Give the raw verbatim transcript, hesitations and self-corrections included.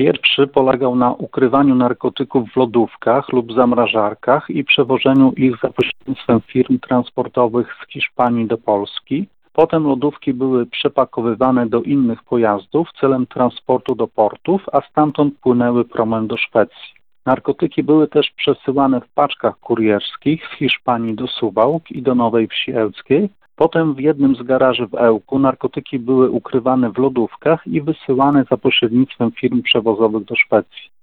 Pierwszy polegał na ukrywaniu narkotyków w lodówkach lub zamrażarkach i przewożeniu ich za pośrednictwem firm transportowych z Hiszpanii do Polski. Potem lodówki były przepakowywane do innych pojazdów celem transportu do portów, a stamtąd płynęły promem do Szwecji. Narkotyki były też przesyłane w paczkach kurierskich z Hiszpanii do Suwałk i do Nowej Wsi Ełckiej. Potem w jednym z garaży w Ełku narkotyki były ukrywane w lodówkach i wysyłane za pośrednictwem firm przewozowych do Szwecji.